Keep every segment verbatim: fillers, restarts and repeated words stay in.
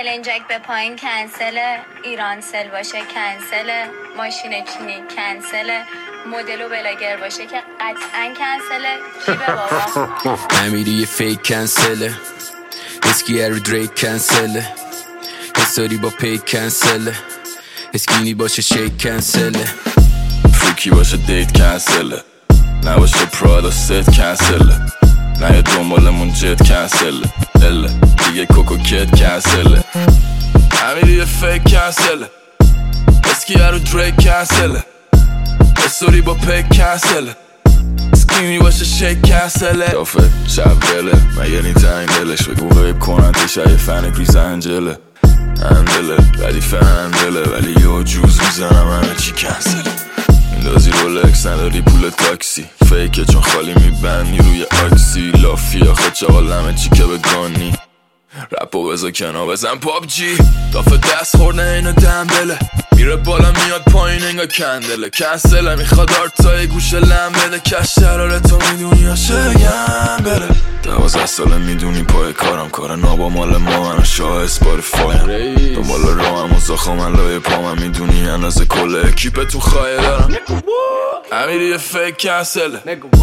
النجک به پایین کنسله، ایران سل باشه کنسله، ماشین چینی کنسله، مدل و بلاگر باشه که قطعا کنسله. کی به بابا امیری یه فیک کنسله، اسکی ارو دریک کنسله، حساری با پیک کنسله، اسکینی باشه شیک کنسله، فریکی باشه دیت کنسله، نباشه پرادا ست کنسله، نه یه دنبالمون جت کنسله، اله دیگه کوکو کت کنسله. امیری یه فیک کنسله، اسکی ارو دریک کنسله، حساری با پیک کنسله، اسکینی باشه شیک کنسله. دافه شب بله من یه نیت انگلش بگو غیب کننتش یه فن کریس انجله اندله ردیفه اندله ولی یه جوز میزنم همه چی کنسله. میندازی رولکس نداری پول تاکسی فیکه چون خالی میبندی روی آکسی لافی آخه چاقال همه چی که بگانی رپو بزا کنا بزن پاب جی دافه دست خورده اینو دنبله میره بالا میاد پایین انگا کندله کنسله میخواد آرتای گوشه لم بده کش شراره تو میدونی یا شگم بره دوازده ساله میدونی پای کارم کار نابا مال ما من شاه اسپاریفایم دنبال رو هم و زاخا من لای پا من میدونی اندازه کل اکیپ تو خواهی دارم امیری یه فیک کنسله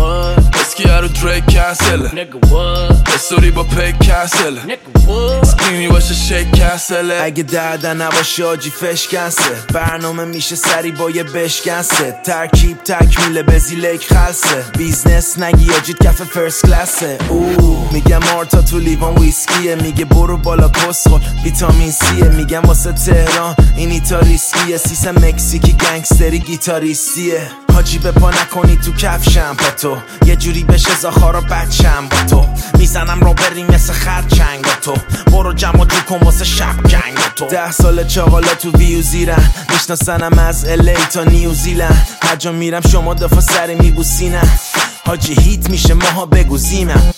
اسکی ارو دریک کنسله استوری با پیک کنسله اسکینی باشه شیک کنسله. اگه دردن نباشه آجی فش کنسه برنامه میشه سری با یه بش کنسه ترکیب تکمیله بزیلک خلصه بیزنس نگی آجید کف فرست کلاسه اوه میگم مارتا تو لیوان ویسکیه میگه برو بالا کسخل ویتامین سیه میگم واسه تهران این ایتا ریسکیه سیسم مکزیکی گنگستری گیتاریستیه حاجی به پا نکنی تو کفشم با تو یه جوری بشه زاخارا بچم با تو میزنم رو بریم مثل خرچنگ با تو برو جمع جو کن واسه شب جنگ با تو ده سال چاقالا تو ویو زیرن میشناسنم از الی تا نیوزیلند هر جا میرم شما دفعه سری میبوسینم حاجی هیت میشه ماها بگو زیمم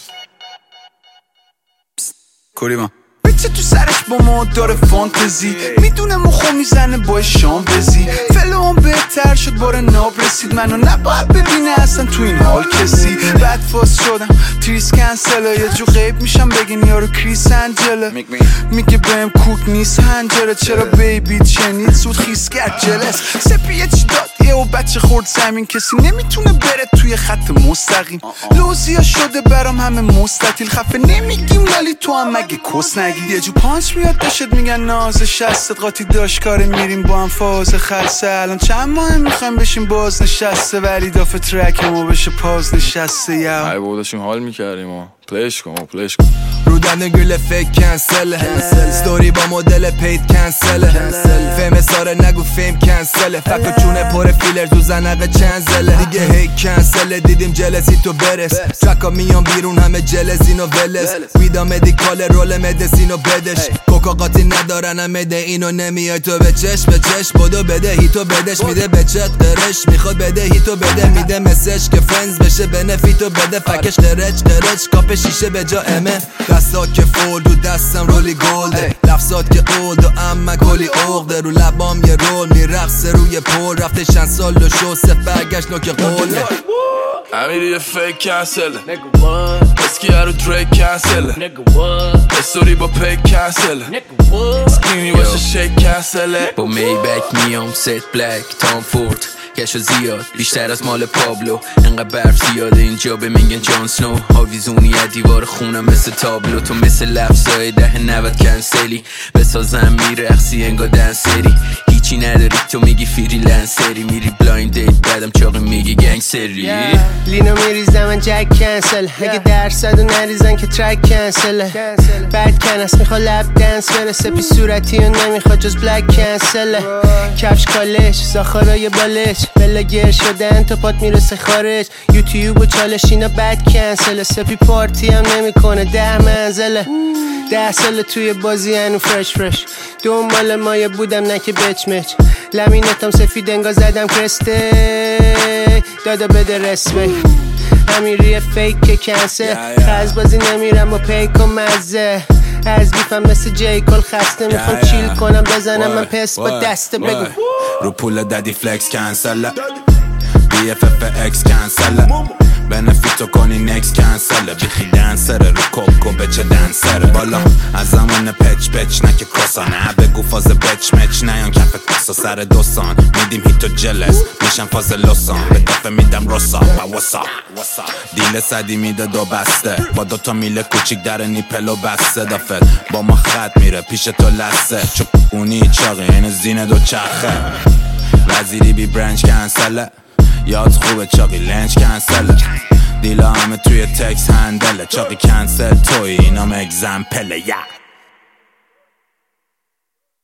کوریما بیچه تو سرش با ما داره فانتزی میدونه مخو میزنه با شام بزی فلوم بهتر شد باره ناب رسید منو نباید ببینه اصلا تو این حال کسی بعد فاس شدم تریس کنسله یه جو غیب میشم بگین یارو کریس انجله میگه بهم کوک نیست هنجره چرا بیبی شنید سود خیس کرد جلس سپیه چی داد یه و بچه خورد زمین کسی نمیتونه بره توی خط مستقیم لوزیا شده برام همه مستطیل خفه نمیگیم لالی تو هم مگه کس نگی یه جو پانچ میاد داشت میگن ناز شستت قاطی داشت کاره میریم با هم فاز خلصه الان چند ماه میخوایم بشیم باز نشسته ولی دافه ترک ما بشه پاز نشسته یا ای بود داشتیم حال میکردیم و پلیش کن و پلیش کن رو دنده گل فیک کنسله ستوری با مدل پید کنسله فیم ساره نگو فیم کنسله فکر چونه پر فیلر تو زنقه چنزله دیگه هی کنسله دیدیم جلسی تو برس ترکا میان بیرون همه جلزین و ولس ویدا مدیکال رول مدسین و بدش کوکا قاطی ندارن هم مده اینو نمیای تو به چشم به چشم بدو بده هیتو بدش میده به چت قرش میخواد بده هیتو بده میده مسج که فرندز بشه بنفیتو بده فکش قرچ قرچ کاپ شیشه به جا امه دستا که فولد و دستم رولی گلده لفظات که اولد و اما کلی عقده رو لبام یه رول میرقصه روی پول رفته چند سال و شو سفرگشت نوک قوله امیری یه فیک کنسله اسکی ارو دریک کنسله استوری با پیک کنسله اسکینی باشه شیک کنسله. با میبک میام ست بلک تام فورد کشو زیاد بیشتر از مال پابلو انقدر برف زیاده اینجا به میگن جان سنو آویزونی از دیوار خونم مثل تابلو تو مثل لفظای ده نود کنسلی بسازم میرقصی انگا دنسری هیچی نداری تو میگی فریلنسری میری بلایند دیت بعدم چاقی میگی گنگسری yeah. لینو میریزم من جک کنسل اگه درصد و نریزن که ترک کنسله بعد کنس میخوا لب دنس برسه پی صورتی و نمیخوا جز بلک کنسله کفش کالش زاخارای بالش بلا گر شدن تا پات میرسه خارج یوتیوب و چالش اینا بد کنسله سپی پارتی هم نمیکنه ده منزله ده سال توی بازی هنو فرش فرش دنبال مایه بودم نه که بچ مچ لمینتم سفید انگا زدم کرسته دادا بده رسمه امیری فیک که کنسه خز بازی نمیرم و پیک و مزه از بیفم مثل جی کل خسته میخوام چیل کنم بزنم من پس با دسته بگو رو پول دادی فلکس کنسله بی اف اف اکس کنسله بنفیتو کنی نکس کنسله بیخی دنسره رو کوکو بچه دنسره بالا از زمان پچ پچ نه که کراسا نه بگو فاز بچ مچ نه یان کف کسا سر دوسان میدیم هیتو جلس میشم فاز لوسان به دفعه میدم روسا با وسا دیل صدی میده دو بسته با دوتا میله کوچیک در نیپل و بسته دافت با ما خط میره پیش تو لسه چو اونی چاقی این زین دو چرخه وزیری بی برنج کنسله یاد خوبه چاقی لنج کنسله دیلا همه توی تکس هندله چاقی کنسل توی اینام اگزمپله یا